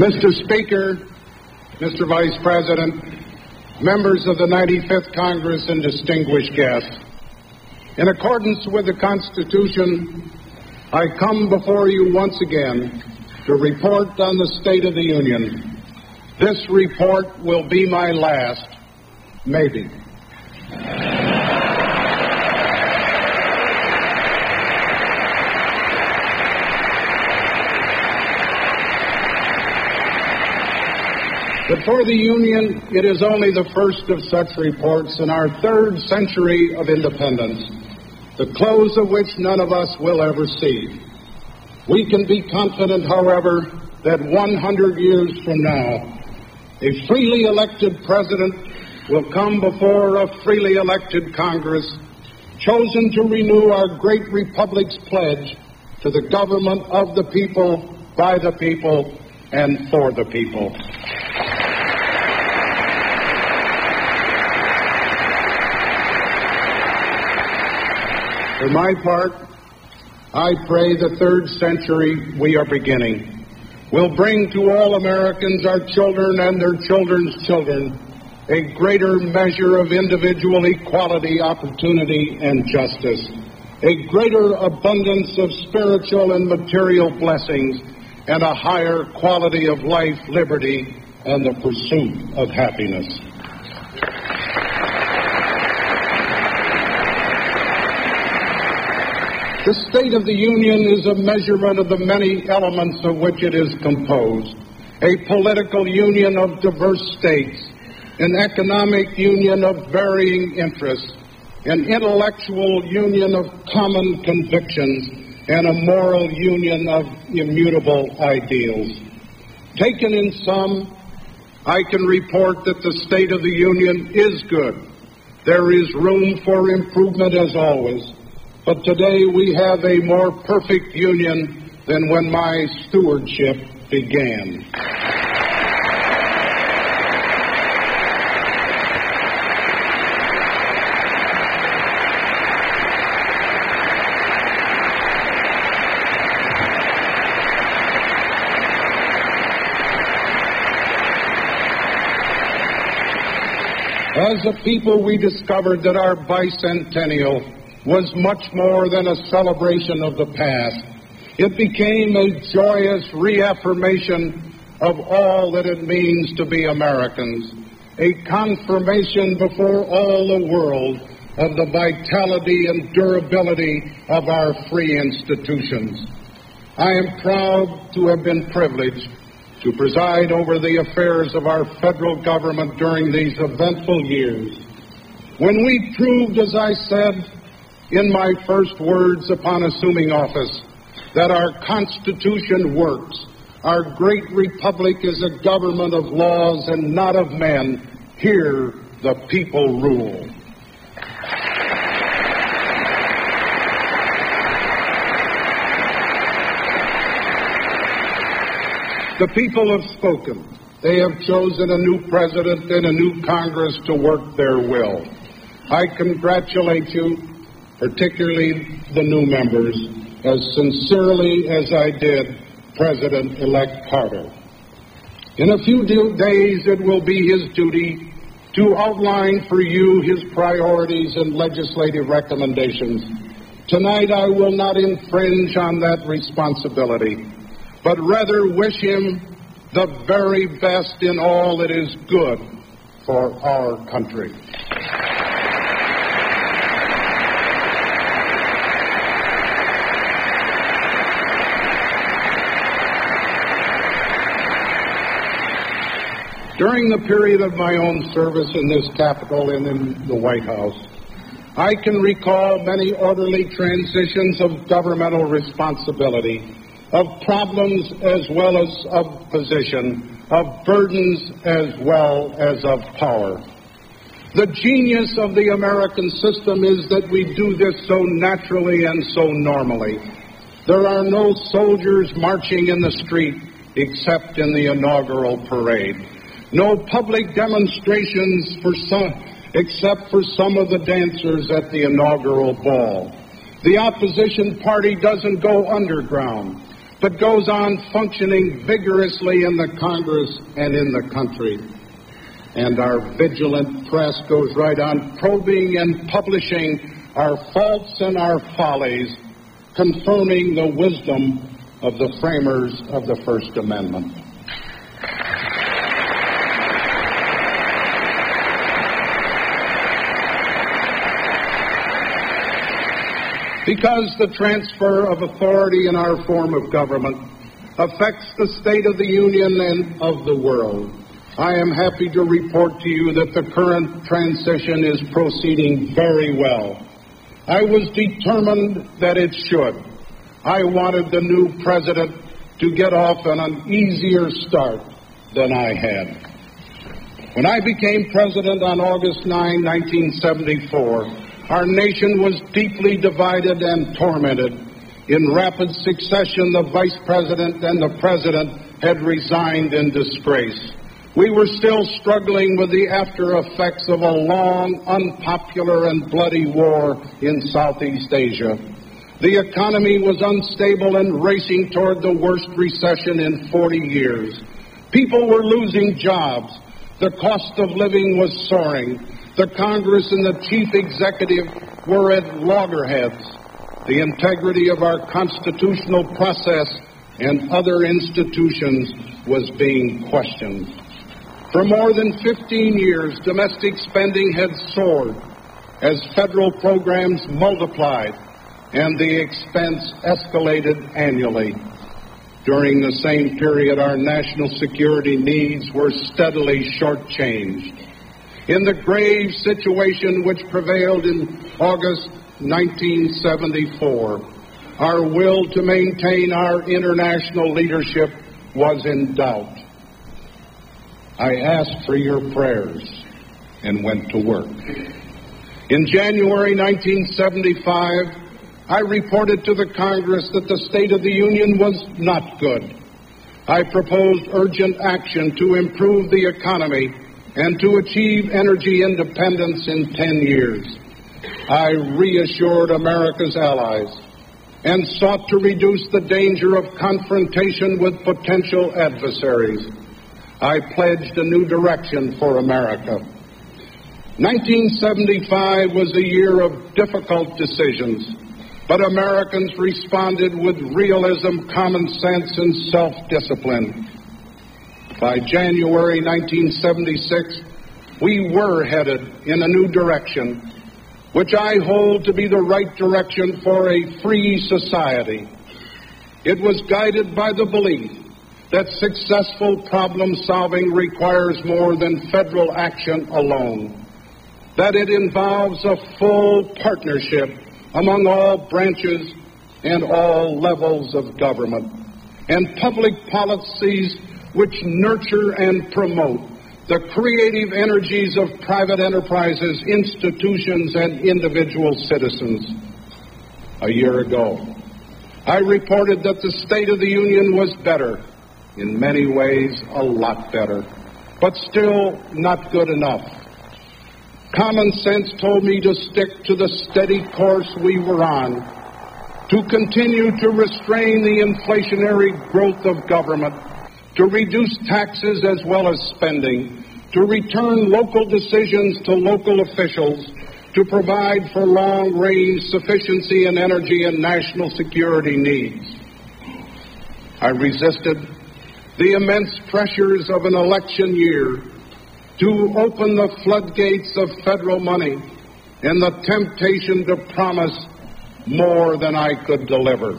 Mr. Speaker, Mr. Vice President, members of the 95th Congress, and distinguished guests, in accordance with the Constitution, I come before you once again to report on the State of the Union. This report will be my last, maybe. But for the Union, it is only the first of such reports in our third century of independence, the close of which none of us will ever see. We can be confident, however, that 100 years from now, a freely elected president will come before a freely elected Congress, chosen to renew our great republic's pledge to the government of the people, by the people, and for the people. For my part, I pray the third century we are beginning will bring to all Americans, our children and their children's children, a greater measure of individual equality, opportunity, and justice, a greater abundance of spiritual and material blessings, and a higher quality of life, liberty, and the pursuit of happiness. The State of the Union is a measurement of the many elements of which it is composed, a political union of diverse states, an economic union of varying interests, an intellectual union of common convictions, and a moral union of immutable ideals. Taken in sum, I can report that the State of the Union is good. There is room for improvement as always. But today we have a more perfect union than when my stewardship began. As a people, we discovered that our bicentennial was much more than a celebration of the past. It became a joyous reaffirmation of all that it means to be Americans, a confirmation before all the world of the vitality and durability of our free institutions. I am proud to have been privileged to preside over the affairs of our federal government during these eventful years, when we proved, as I said in my first words upon assuming office, that our Constitution works. Our great republic is a government of laws and not of men. Here the people rule. The people have spoken. They have chosen a new president and a new Congress to work their will. I congratulate you, particularly the new members, as sincerely as I did President-elect Carter. In a few days, it will be his duty to outline for you his priorities and legislative recommendations. Tonight, I will not infringe on that responsibility, but rather wish him the very best in all that is good for our country. During the period of my own service in this Capitol and in the White House, I can recall many orderly transitions of governmental responsibility, of problems as well as of position, of burdens as well as of power. The genius of the American system is that we do this so naturally and so normally. There are no soldiers marching in the street except in the inaugural parade. No public demonstrations except for some of the dancers at the inaugural ball. The opposition party doesn't go underground. but goes on functioning vigorously in the Congress and in the country. And our vigilant press goes right on probing and publishing our faults and our follies, confirming the wisdom of the framers of the First Amendment. Because the transfer of authority in our form of government affects the State of the Union and of the world, I am happy to report to you that the current transition is proceeding very well. I was determined that it should. I wanted the new president to get off on an easier start than I had. When I became president on August 9, 1974, our nation was deeply divided and tormented. In rapid succession, the vice president and the president had resigned in disgrace. We were still struggling with the after effects of a long, unpopular, and bloody war in Southeast Asia. The economy was unstable and racing toward the worst recession in 40 years. People were losing jobs. The cost of living was soaring. The Congress and the chief executive were at loggerheads. The integrity of our constitutional process and other institutions was being questioned. For more than 15 years, domestic spending had soared as federal programs multiplied and the expense escalated annually. During the same period, our national security needs were steadily shortchanged. In the grave situation which prevailed in August 1974, our will to maintain our international leadership was in doubt. I asked for your prayers and went to work. In January 1975, I reported to the Congress that the State of the Union was not good. I proposed urgent action to improve the economy and to achieve energy independence in 10 years. I reassured America's allies and sought to reduce the danger of confrontation with potential adversaries. I pledged a new direction for America. 1975 was a year of difficult decisions, but Americans responded with realism, common sense, and self-discipline. By January 1976, we were headed in a new direction, which I hold to be the right direction for a free society. It was guided by the belief that successful problem-solving requires more than federal action alone, that it involves a full partnership among all branches and all levels of government, and public policies which nurture and promote the creative energies of private enterprises, institutions, and individual citizens. A year ago, I reported that the State of the Union was better, in many ways a lot better, but still not good enough. Common sense told me to stick to the steady course we were on, to continue to restrain the inflationary growth of government, to reduce taxes as well as spending, to return local decisions to local officials, to provide for long-range sufficiency in energy and national security needs. I resisted the immense pressures of an election year to open the floodgates of federal money and the temptation to promise more than I could deliver.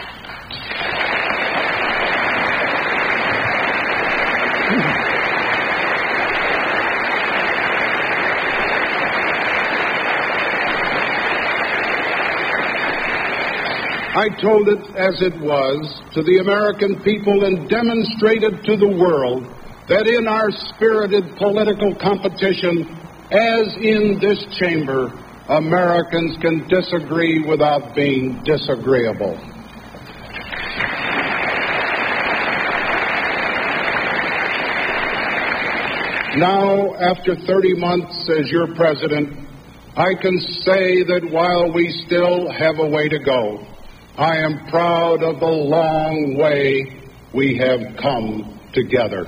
I told it as it was to the American people and demonstrated to the world that in our spirited political competition, as in this chamber, Americans can disagree without being disagreeable. Now, after 30 months as your president, I can say that while we still have a way to go, I am proud of the long way we have come together.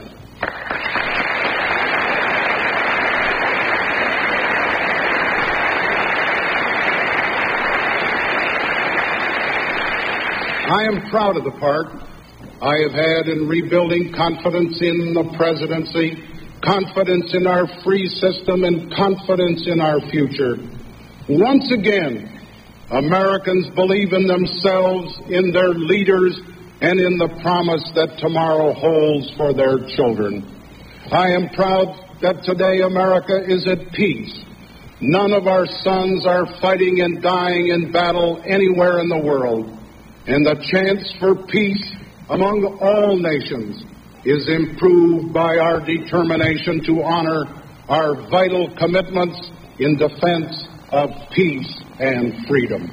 I am proud of the part I have had in rebuilding confidence in the presidency, confidence in our free system, and confidence in our future. Once again, Americans believe in themselves, in their leaders, and in the promise that tomorrow holds for their children. I am proud that today America is at peace. None of our sons are fighting and dying in battle anywhere in the world. And the chance for peace among all nations is improved by our determination to honor our vital commitments in defense of peace and freedom.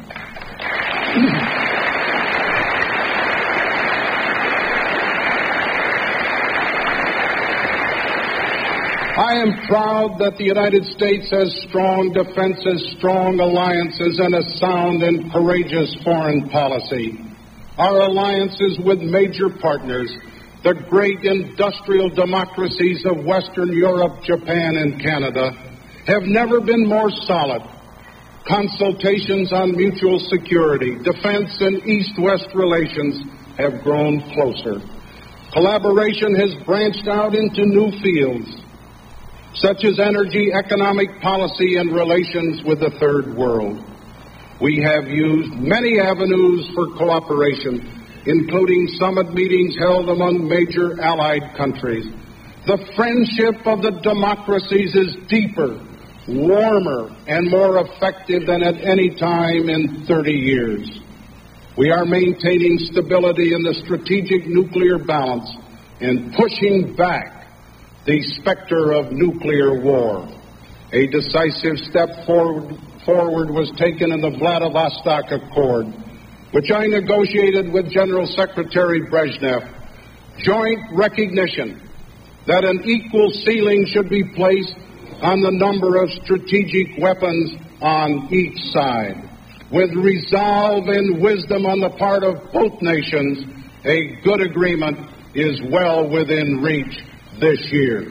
I am proud that the United States has strong defenses, strong alliances, and a sound and courageous foreign policy. Our alliances with major partners, the great industrial democracies of Western Europe, Japan, and Canada, have never been more solid. Consultations on mutual security, defense, and East-West relations have grown closer. Collaboration has branched out into new fields, such as energy, economic policy, and relations with the Third World. We have used many avenues for cooperation, including summit meetings held among major allied countries. The friendship of the democracies is deeper, warmer, and more effective than at any time in 30 years. We are maintaining stability in the strategic nuclear balance and pushing back the specter of nuclear war. A decisive step forward was taken in the Vladivostok Accord, which I negotiated with General Secretary Brezhnev. Joint recognition that an equal ceiling should be placed on the number of strategic weapons on each side. With resolve and wisdom on the part of both nations, a good agreement is well within reach this year.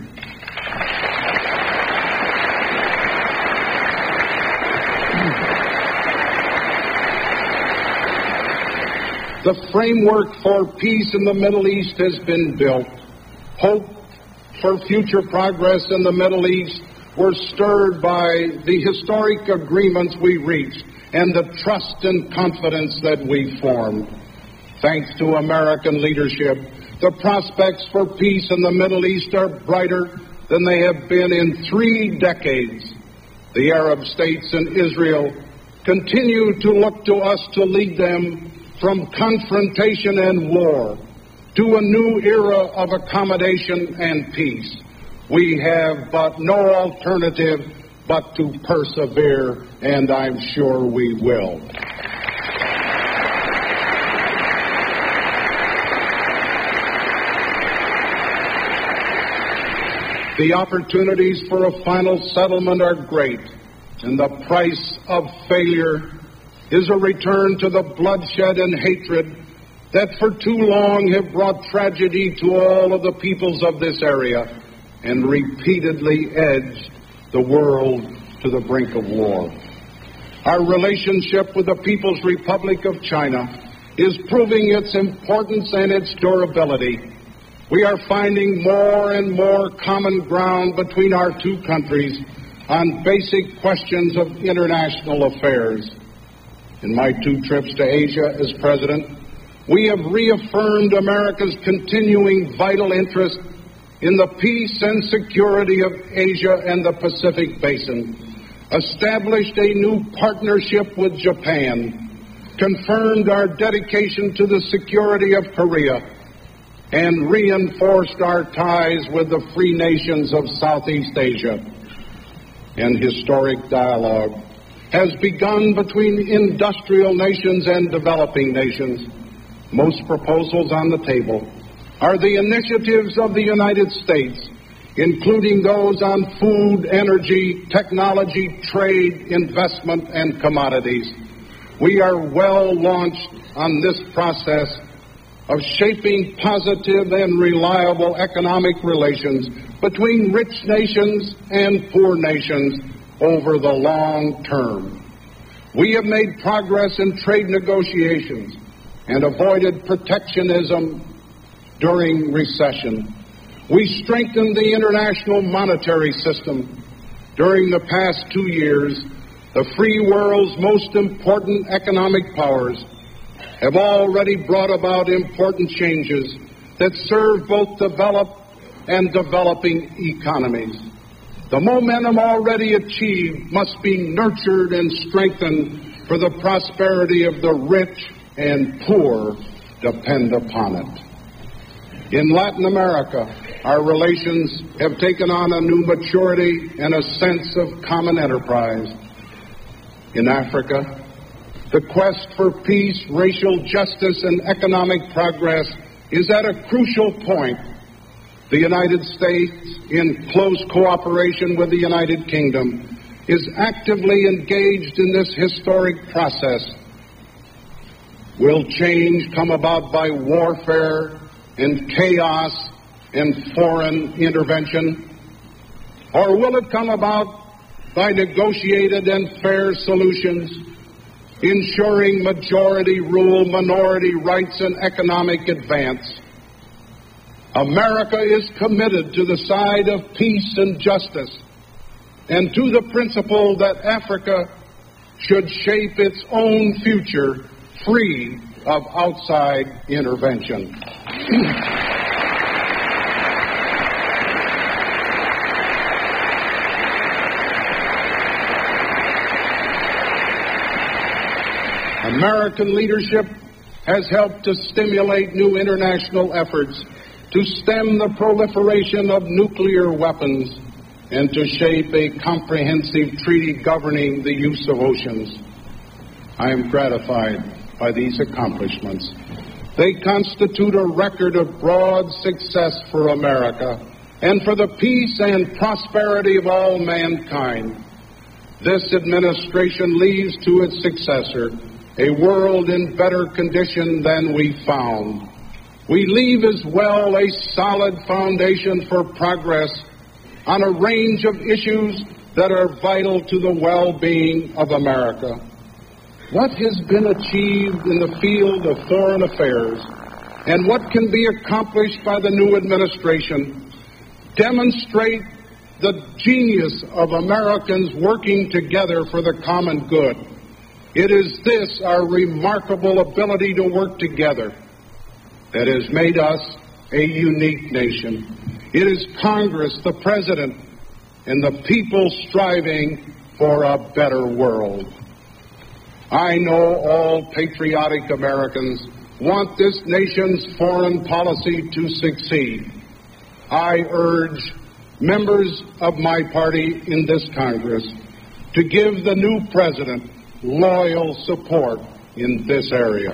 The framework for peace in the Middle East has been built. Hope for future progress in the Middle East were stirred by the historic agreements we reached and the trust and confidence that we formed. Thanks to American leadership, the prospects for peace in the Middle East are brighter than they have been in 3 decades. The Arab states and Israel continue to look to us to lead them from confrontation and war to a new era of accommodation and peace. We have but no alternative but to persevere, and I'm sure we will. The opportunities for a final settlement are great, and the price of failure is a return to the bloodshed and hatred that for too long have brought tragedy to all of the peoples of this area and repeatedly edged the world to the brink of war. Our relationship with the People's Republic of China is proving its importance and its durability. We are finding more and more common ground between our two countries on basic questions of international affairs. In my 2 trips to Asia as president, we have reaffirmed America's continuing vital interest in the peace and security of Asia and the Pacific Basin, established a new partnership with Japan, confirmed our dedication to the security of Korea, and reinforced our ties with the free nations of Southeast Asia. An historic dialogue has begun between industrial nations and developing nations. Most proposals on the table are the initiatives of the United States, including those on food, energy, technology, trade, investment, and commodities. we are well launched on this process of shaping positive and reliable economic relations between rich nations and poor nations over the long term. We have made progress in trade negotiations and avoided protectionism during recession. We strengthened the international monetary system. During the past 2 years, the free world's most important economic powers have already brought about important changes that serve both developed and developing economies. The momentum already achieved must be nurtured and strengthened, for the prosperity of the rich and poor depend upon it. In Latin America, our relations have taken on a new maturity and a sense of common enterprise. In Africa, the quest for peace, racial justice, and economic progress is at a crucial point. The United States, in close cooperation with the United Kingdom, is actively engaged in this historic process. Will change come about by warfare and chaos and foreign intervention? Or will it come about by negotiated and fair solutions, ensuring majority rule, minority rights, and economic advance? America is committed to the side of peace and justice, and to the principle that Africa should shape its own future free of outside intervention. American leadership has helped to stimulate new international efforts to stem the proliferation of nuclear weapons and to shape a comprehensive treaty governing the use of oceans. I am gratified by these accomplishments. They constitute a record of broad success for America and for the peace and prosperity of all mankind. This administration leaves to its successor a world in better condition than we found. We leave as well a solid foundation for progress on a range of issues that are vital to the well-being of America. What has been achieved in the field of foreign affairs and what can be accomplished by the new administration demonstrate the genius of Americans working together for the common good. It is this, our remarkable ability to work together, that has made us a unique nation. It is Congress, the President, and the people striving for a better world. I know all patriotic Americans want this nation's foreign policy to succeed. I urge members of my party in this Congress to give the new President loyal support in this area.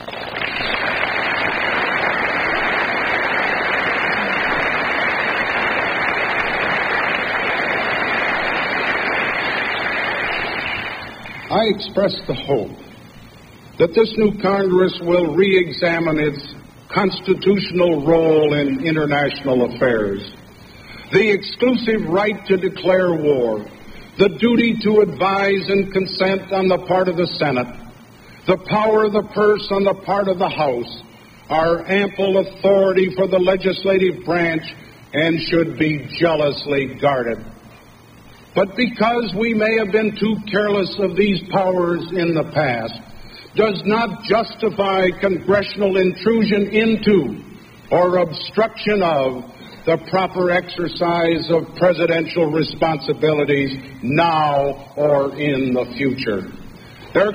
I express the hope that this new Congress will re-examine its constitutional role in international affairs, the exclusive right to declare war, the duty to advise and consent on the part of the Senate, the power of the purse on the part of the House, are ample authority for the legislative branch and should be jealously guarded. But because we may have been too careless of these powers in the past, does not justify congressional intrusion into or obstruction of the proper exercise of presidential responsibilities now or in the future. There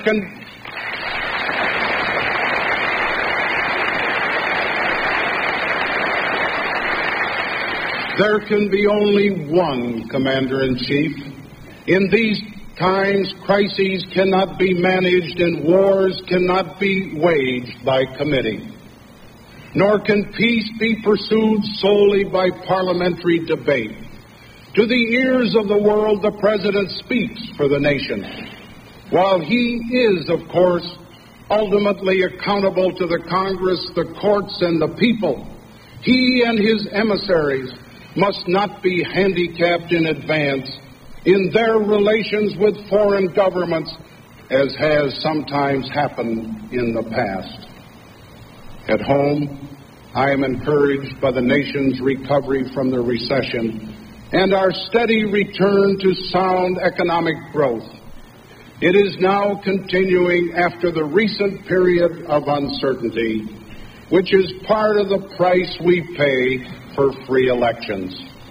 can be only one Commander-in-Chief. In these times, crises cannot be managed and wars cannot be waged by committee. Nor can peace be pursued solely by parliamentary debate. To the ears of the world, the President speaks for the nation. While he is, of course, ultimately accountable to the Congress, the courts, and the people, he and his emissaries must not be handicapped in advance in their relations with foreign governments, as has sometimes happened in the past. At home, I am encouraged by the nation's recovery from the recession and our steady return to sound economic growth. It is now continuing after the recent period of uncertainty, which is part of the price we pay for free elections.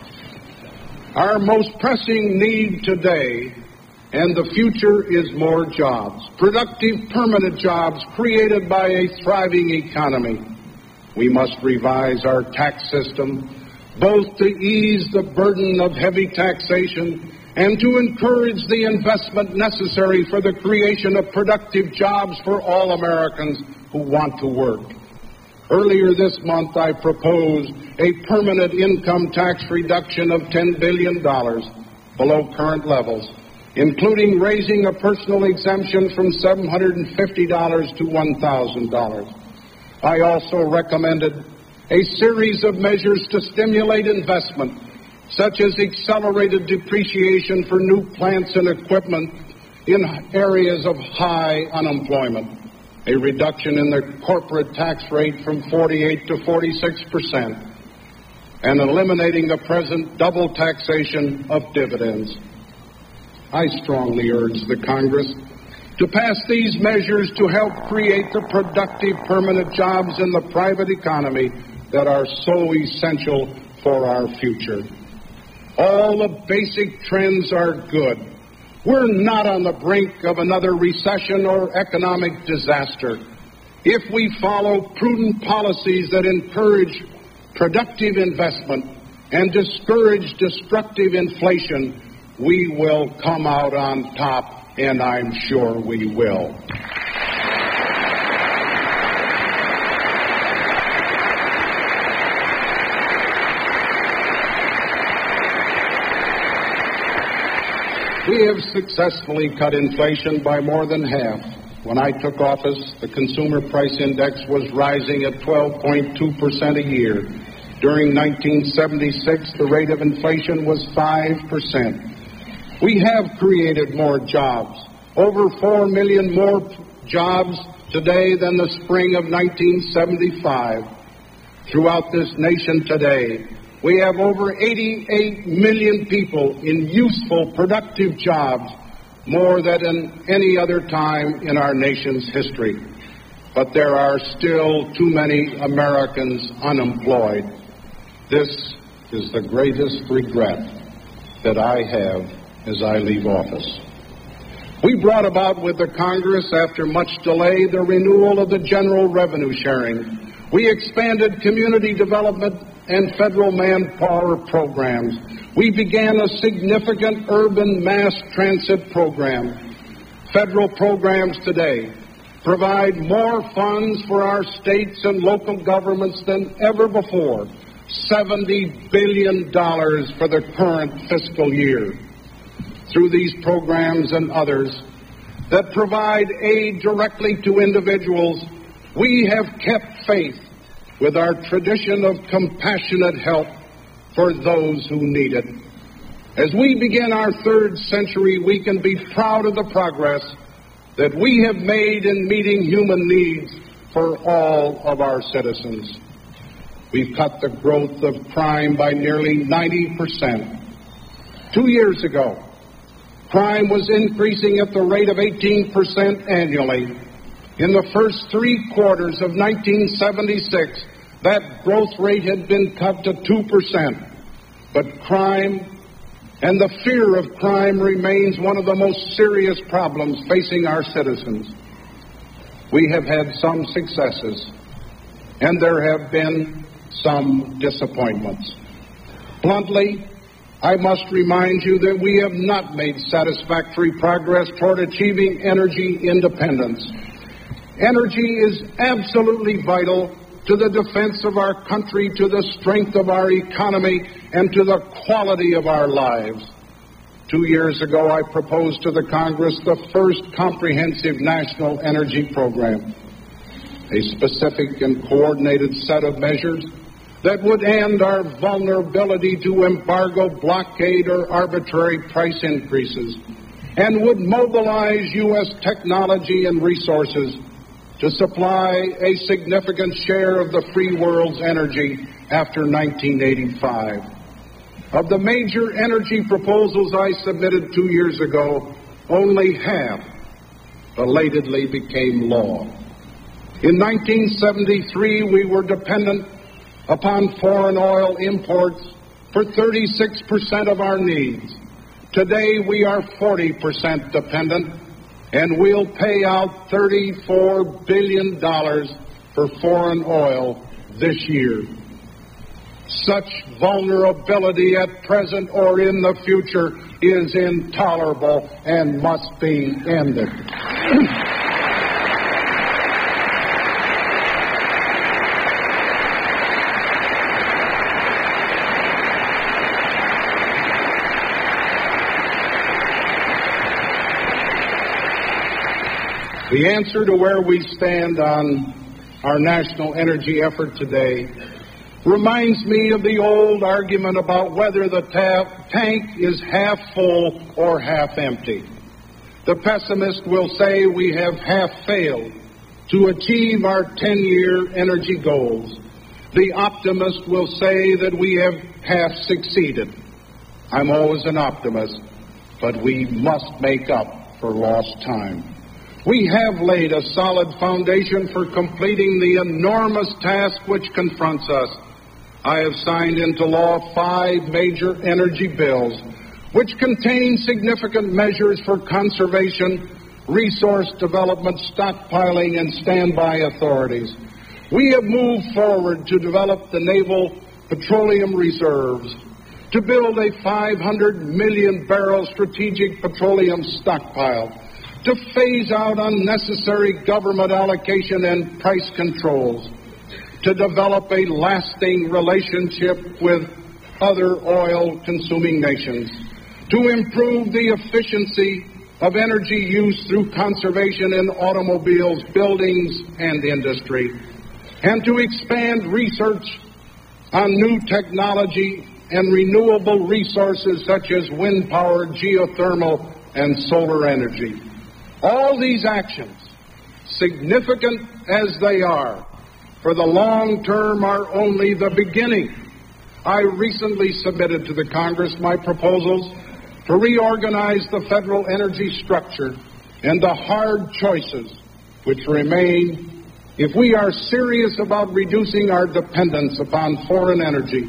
Our most pressing need today and the future is more jobs, productive, permanent jobs created by a thriving economy. We must revise our tax system, both to ease the burden of heavy taxation and to encourage the investment necessary for the creation of productive jobs for all Americans who want to work. Earlier this month, I proposed a permanent income tax reduction of $10 billion below current levels, including raising a personal exemption from $750 to $1,000. I also recommended a series of measures to stimulate investment, such as accelerated depreciation for new plants and equipment in areas of high unemployment, a reduction in the corporate tax rate from 48 to 46%, and eliminating the present double taxation of dividends. I strongly urge the Congress to pass these measures to help create the productive, permanent jobs in the private economy that are so essential for our future. All the basic trends are good. We're not on the brink of another recession or economic disaster. If we follow prudent policies that encourage productive investment and discourage destructive inflation, we will come out on top, and I'm sure we will. We have successfully cut inflation by more than half. When I took office, the consumer price index was rising at 12.2% a year. During 1976, the rate of inflation was 5%. We have created more jobs, over 4 million more jobs today than the spring of 1975. Throughout this nation today, we have over 88 million people in useful, productive jobs, more than any other time in our nation's history. But there are still too many Americans unemployed. This is the greatest regret that I have as I leave office. We brought about with the Congress, after much delay, the renewal of the general revenue sharing. We expanded community development and federal manpower programs. We began a significant urban mass transit program. Federal programs today provide more funds for our states and local governments than ever before, $70 billion for the current fiscal year. Through these programs and others that provide aid directly to individuals, we have kept faith with our tradition of compassionate help for those who need it. As we begin our third century, we can be proud of the progress that we have made in meeting human needs for all of our citizens. We've cut the growth of crime by nearly 90%. 2 years ago, crime was increasing at the rate of 18% annually. In the first 3 quarters of 1976, that growth rate had been cut to 2%. But crime and the fear of crime remains one of the most serious problems facing our citizens. We have had some successes, and there have been some disappointments. Bluntly, I must remind you that we have not made satisfactory progress toward achieving energy independence. Energy is absolutely vital to the defense of our country, to the strength of our economy, and to the quality of our lives. 2 years ago, I proposed to the Congress the first comprehensive national energy program, a specific and coordinated set of measures that would end our vulnerability to embargo, blockade, or arbitrary price increases, and would mobilize U.S. technology and resources to supply a significant share of the free world's energy after 1985. Of the major energy proposals I submitted 2 years ago, only half belatedly became law. In 1973, we were dependent upon foreign oil imports for 36% of our needs. Today, we are 40% dependent, and we'll pay out $34 billion for foreign oil this year. Such vulnerability at present or in the future is intolerable and must be ended. The answer to where we stand on our national energy effort today reminds me of the old argument about whether the tank is half full or half empty. The pessimist will say we have half failed to achieve our 10-year energy goals. The optimist will say that we have half succeeded. I'm always an optimist, but we must make up for lost time. We have laid a solid foundation for completing the enormous task which confronts us. I have signed into law 5 major energy bills, which contain significant measures for conservation, resource development, stockpiling, and standby authorities. We have moved forward to develop the naval petroleum reserves, to build a 500 million barrel strategic petroleum stockpile, to phase out unnecessary government allocation and price controls, to develop a lasting relationship with other oil-consuming nations, to improve the efficiency of energy use through conservation in automobiles, buildings, and industry, and to expand research on new technology and renewable resources such as wind power, geothermal, and solar energy. All these actions, significant as they are, for the long term are only the beginning. I recently submitted to the Congress my proposals to reorganize the federal energy structure and the hard choices which remain if we are serious about reducing our dependence upon foreign energy.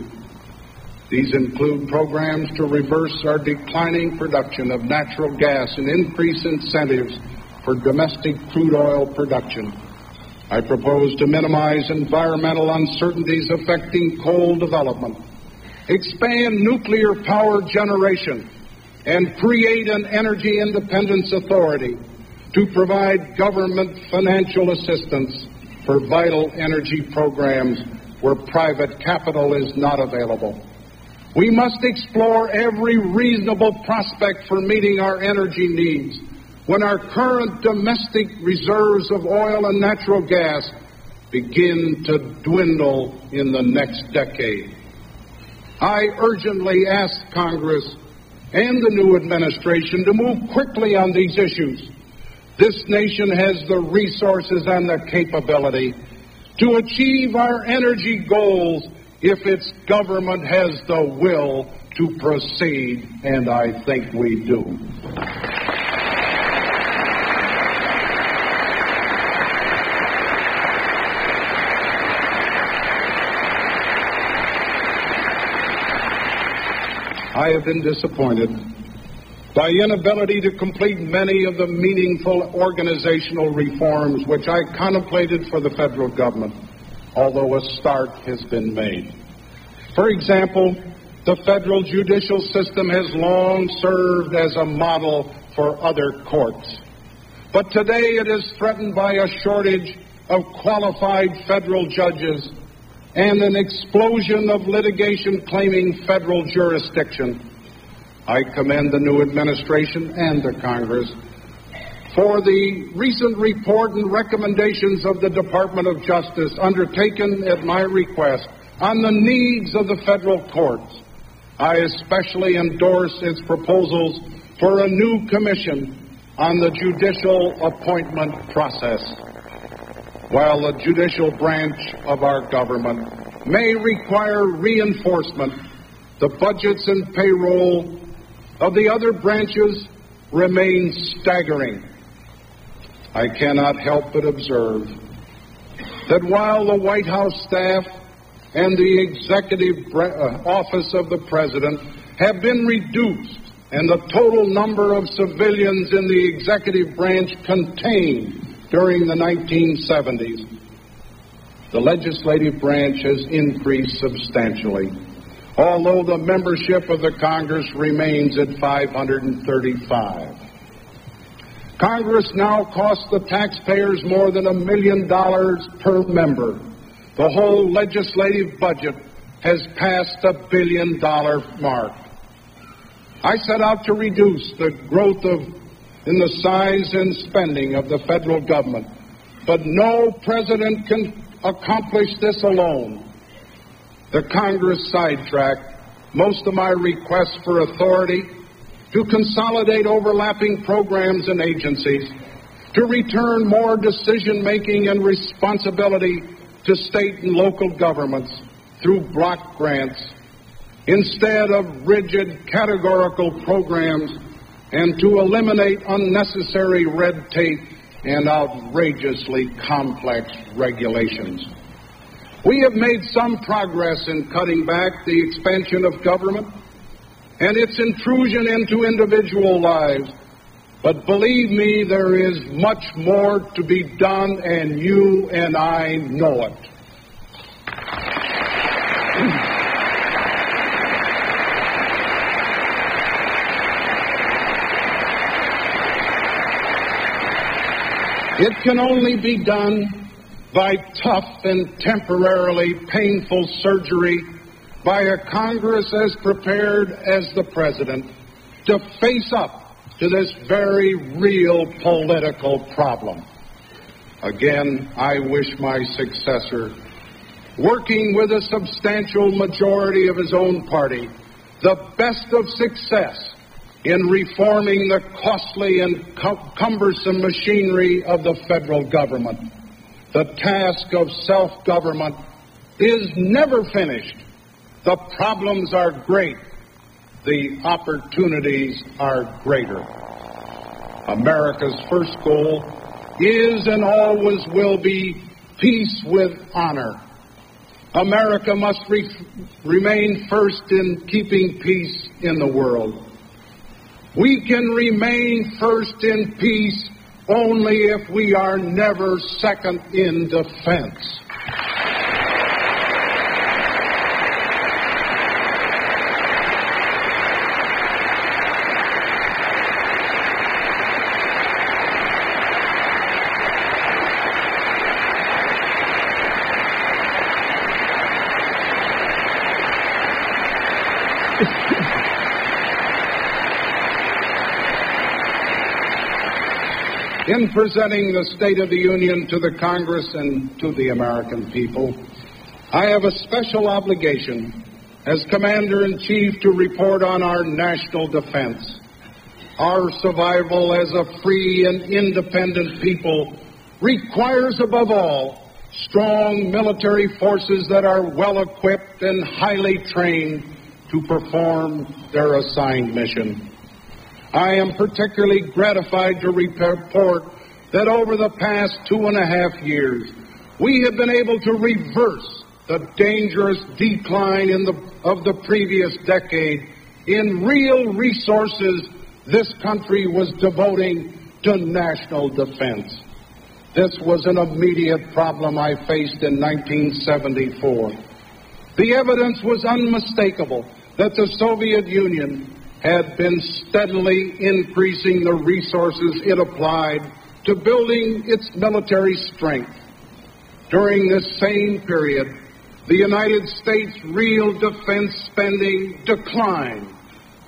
These include programs to reverse our declining production of natural gas and increase incentives for domestic crude oil production. I propose to minimize environmental uncertainties affecting coal development, expand nuclear power generation, and create an energy independence authority to provide government financial assistance for vital energy programs where private capital is not available. We must explore every reasonable prospect for meeting our energy needs when our current domestic reserves of oil and natural gas begin to dwindle in the next decade. I urgently ask Congress and the new administration to move quickly on these issues. This nation has the resources and the capability to achieve our energy goals if its government has the will to proceed, and I think we do. I have been disappointed by inability to complete many of the meaningful organizational reforms which I contemplated for the federal government, although a start has been made. For example, the federal judicial system has long served as a model for other courts. But today it is threatened by a shortage of qualified federal judges and an explosion of litigation claiming federal jurisdiction. I commend the new administration and the Congress for the recent report and recommendations of the Department of Justice undertaken at my request on the needs of the federal courts. I especially endorse its proposals for a new commission on the judicial appointment process. While the judicial branch of our government may require reinforcement, the budgets and payroll of the other branches remain staggering. I cannot help but observe that while the White House staff and the executive office of the President have been reduced and the total number of civilians in the executive branch contained during the 1970s, the legislative branch has increased substantially, although the membership of the Congress remains at 535. Congress now costs the taxpayers more than $1 million per member. The whole legislative budget has passed the $1 billion mark. I set out to reduce the growth in the size and spending of the federal government, but no president can accomplish this alone. The Congress sidetracked most of my requests for authority to consolidate overlapping programs and agencies, to return more decision-making and responsibility to state and local governments through block grants, instead of rigid categorical programs, and to eliminate unnecessary red tape and outrageously complex regulations. We have made some progress in cutting back the expansion of government and its intrusion into individual lives, but believe me, there is much more to be done, and you and I know it. It can only be done by tough and temporarily painful surgery by a Congress as prepared as the President to face up to this very real political problem. Again, I wish my successor, working with a substantial majority of his own party, the best of success in reforming the costly and cumbersome machinery of the federal government. The task of self-government is never finished. The problems are great. The opportunities are greater. America's first goal is and always will be peace with honor. America must remain first in keeping peace in the world. We can remain first in peace only if we are never second in defense. In presenting the State of the Union to the Congress and to the American people, I have a special obligation as Commander-in-Chief to report on our national defense. Our survival as a free and independent people requires, above all, strong military forces that are well-equipped and highly trained to perform their assigned mission. I am particularly gratified to report that over the past 2.5 years, we have been able to reverse the dangerous decline of the previous decade in real resources this country was devoting to national defense. This was an immediate problem I faced in 1974. The evidence was unmistakable that the Soviet Union had been steadily increasing the resources it applied to building its military strength. During this same period, the United States' real defense spending declined.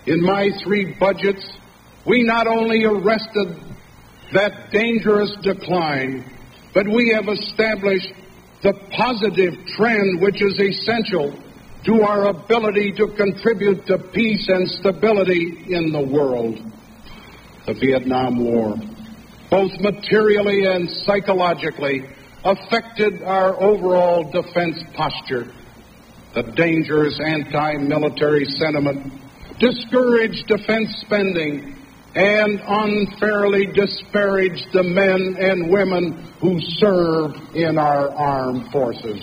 In my 3 budgets, we not only arrested that dangerous decline, but we have established the positive trend which is essential to our ability to contribute to peace and stability in the world. The Vietnam War, both materially and psychologically, affected our overall defense posture. The dangerous anti-military sentiment discouraged defense spending and unfairly disparaged the men and women who serve in our armed forces.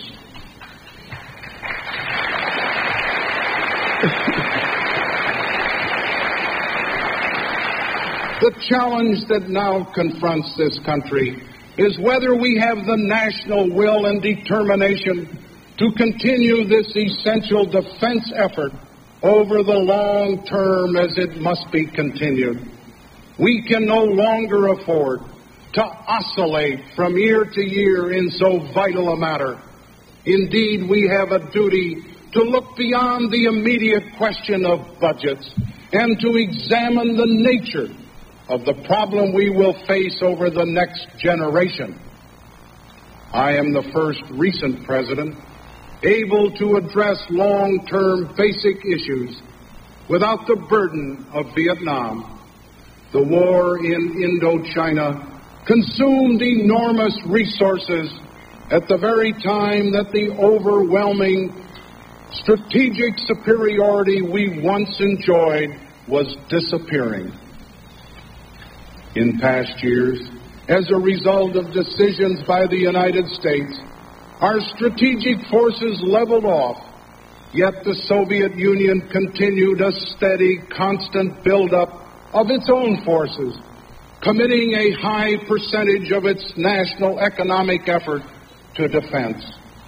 The challenge that now confronts this country is whether we have the national will and determination to continue this essential defense effort over the long term as it must be continued. We can no longer afford to oscillate from year to year in so vital a matter. Indeed, we have a duty to look beyond the immediate question of budgets and to examine the nature of the problem we will face over the next generation. I am the first recent president able to address long-term basic issues without the burden of Vietnam. The war in Indochina consumed enormous resources at the very time that the overwhelming strategic superiority we once enjoyed was disappearing. In past years, as a result of decisions by the United States, our strategic forces leveled off, yet the Soviet Union continued a steady, constant buildup of its own forces, committing a high percentage of its national economic effort to defense.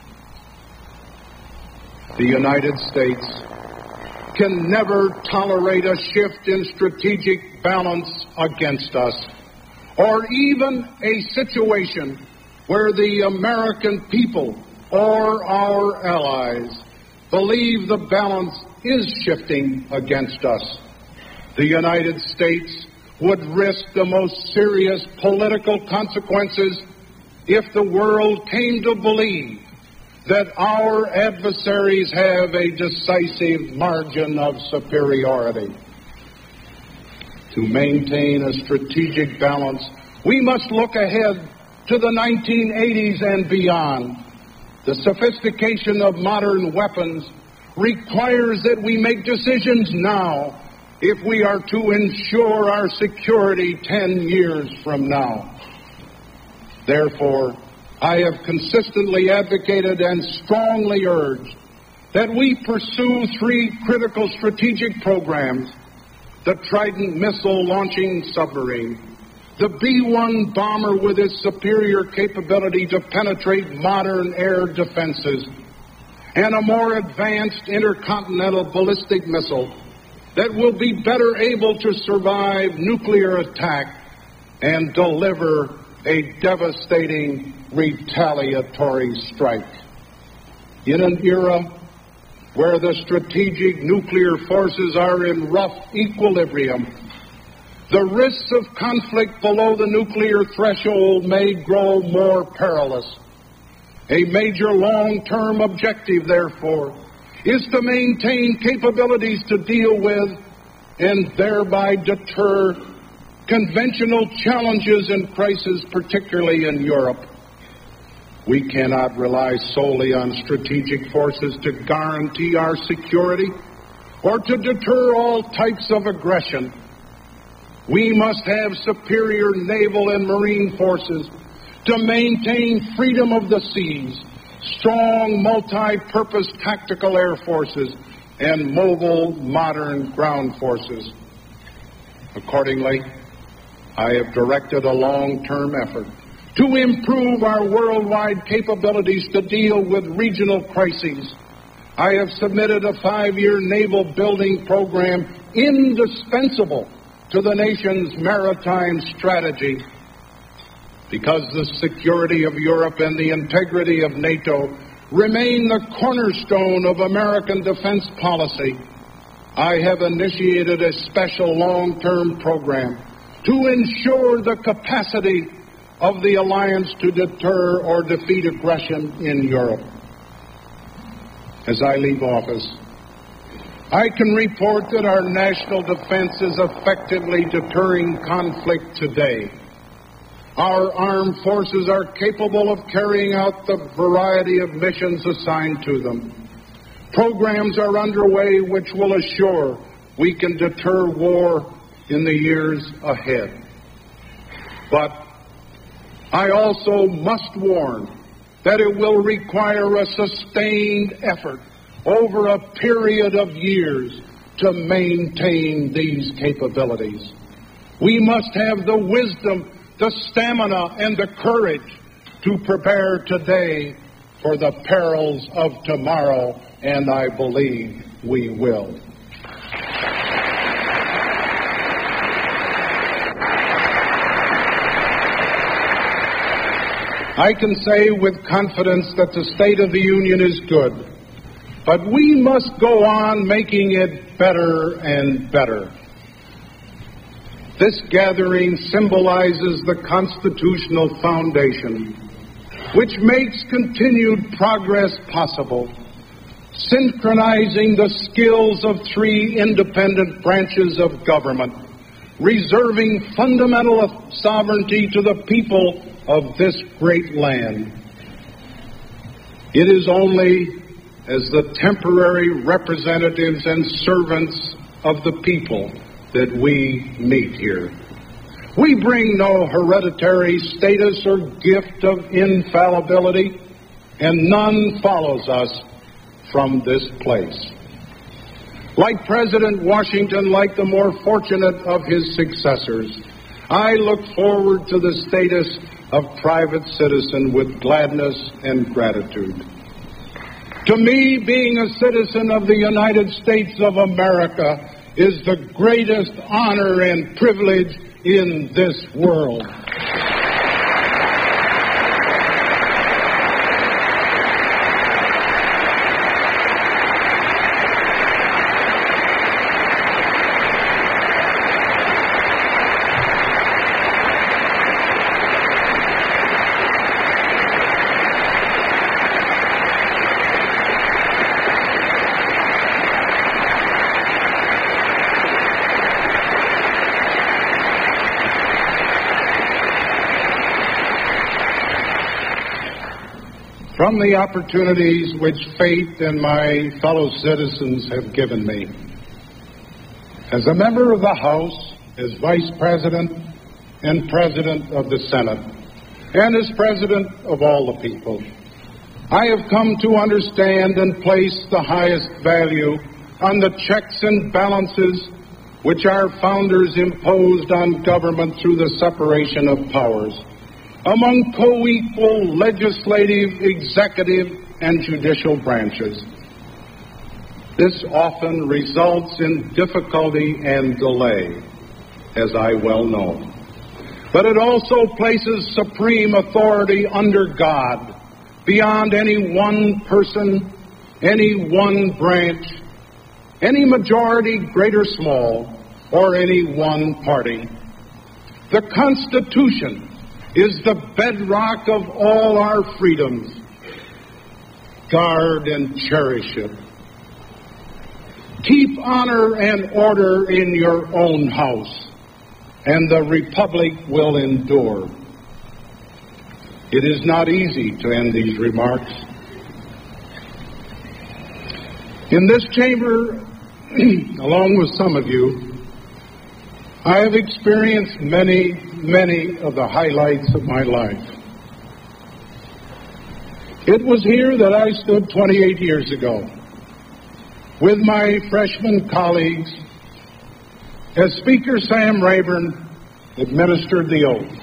The United States can never tolerate a shift in strategic balance against us, or even a situation where the American people or our allies believe the balance is shifting against us. The United States would risk the most serious political consequences if the world came to believe that our adversaries have a decisive margin of superiority. To maintain a strategic balance, we must look ahead to the 1980s and beyond. The sophistication of modern weapons requires that we make decisions now if we are to ensure our security 10 years from now. Therefore, I have consistently advocated and strongly urged that we pursue 3 critical strategic programs: the Trident missile launching submarine, the B-1 bomber with its superior capability to penetrate modern air defenses, and a more advanced intercontinental ballistic missile that will be better able to survive nuclear attack and deliver a devastating retaliatory strike. In an era where the strategic nuclear forces are in rough equilibrium, the risks of conflict below the nuclear threshold may grow more perilous. A major long-term objective, therefore, is to maintain capabilities to deal with and thereby deter conventional challenges and crises, particularly in Europe. We cannot rely solely on strategic forces to guarantee our security or to deter all types of aggression. We must have superior naval and marine forces to maintain freedom of the seas, strong multi-purpose tactical air forces, and mobile modern ground forces. Accordingly, I have directed a long-term effort to improve our worldwide capabilities to deal with regional crises. I have submitted a 5-year naval building program indispensable to the nation's maritime strategy. Because the security of Europe and the integrity of NATO remain the cornerstone of American defense policy, I have initiated a special long-term program to ensure the capacity of the alliance to deter or defeat aggression in Europe. As I leave office, I can report that our national defense is effectively deterring conflict today. Our armed forces are capable of carrying out the variety of missions assigned to them. Programs are underway which will assure we can deter war in the years ahead. But I also must warn that it will require a sustained effort over a period of years to maintain these capabilities. We must have the wisdom, the stamina, and the courage to prepare today for the perils of tomorrow, and I believe we will. I can say with confidence that the State of the Union is good, but we must go on making it better and better. This gathering symbolizes the constitutional foundation, which makes continued progress possible, synchronizing the skills of three independent branches of government, reserving fundamental sovereignty to the people of this great land. It is only as the temporary representatives and servants of the people that we meet here. We bring no hereditary status or gift of infallibility, and none follows us from this place. Like President Washington, like the more fortunate of his successors, I look forward to the status of private citizen with gladness and gratitude. To me, being a citizen of the United States of America is the greatest honor and privilege in this world. From the opportunities which fate and my fellow citizens have given me, as a member of the House, as Vice President and President of the Senate, and as President of all the people, I have come to understand and place the highest value on the checks and balances which our founders imposed on government through the separation of powers among co-equal legislative, executive, and judicial branches. This often results in difficulty and delay, as I well know. But it also places supreme authority under God, beyond any one person, any one branch, any majority, great or small, or any one party. The Constitution is the bedrock of all our freedoms. Guard and cherish it. Keep honor and order in your own house, and the republic will endure. It is not easy to end these remarks. In this chamber, along with some of you, I have experienced many of the highlights of my life. It was here that I stood 28 years ago with my freshman colleagues as Speaker Sam Rayburn administered the oath.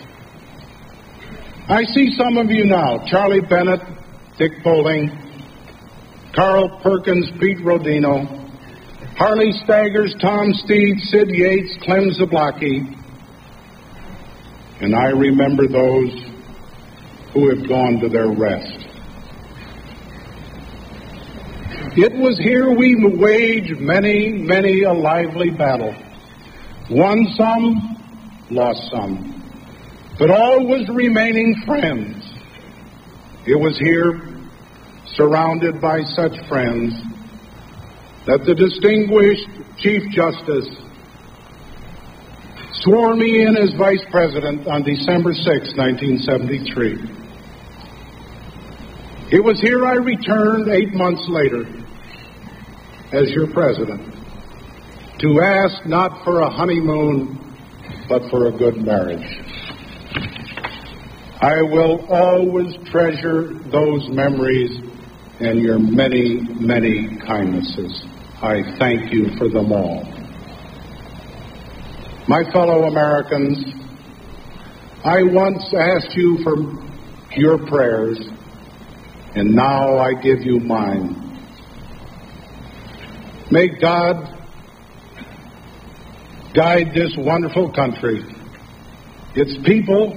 I see some of you now: Charlie Bennett, Dick Bowling, Carl Perkins, Pete Rodino, Harley Staggers, Tom Steed, Sid Yates, Clem Zablocki, and I remember those who have gone to their rest. It was here we waged many a lively battle. Won some, lost some, but always remaining friends. It was here, surrounded by such friends, that the distinguished Chief Justice swore me in as Vice President on December 6, 1973. It was here I returned 8 months later as your President to ask not for a honeymoon, but for a good marriage. I will always treasure those memories and your many kindnesses. I thank you for them all. My fellow Americans, I once asked you for your prayers, and now I give you mine. May God guide this wonderful country, its people,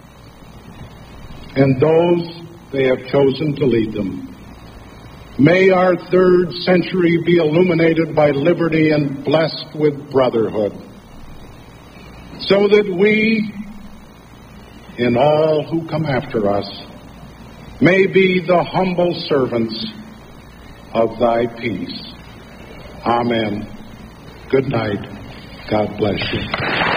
and those they have chosen to lead them. May our third century be illuminated by liberty and blessed with brotherhood, so that we, and all who come after us, may be the humble servants of thy peace. Amen. Good night. God bless you.